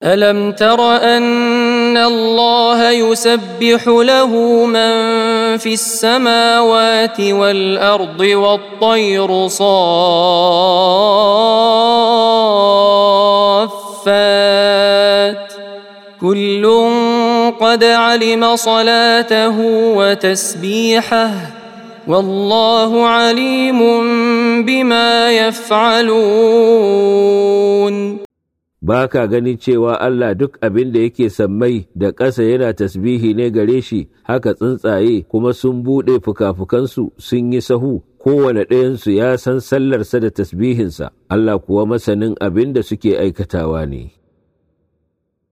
ألم تر أن الله يسبح له من في السماوات والأرض والطير صافات كل قد علم صلاته وتسبيحه والله عليم بما يفعلون. ba ka gani cewa Allah duk abin da yake sammai da ƙasa yana tasbihi ne gare shi, haka tsuntsaye kuma sun buɗe fuka-fukansu sun yi sahu, kowane ɗayansu ya san sallarsa da tasbihinsa, Allah kuwa masanin abin da suke aikatawa ne.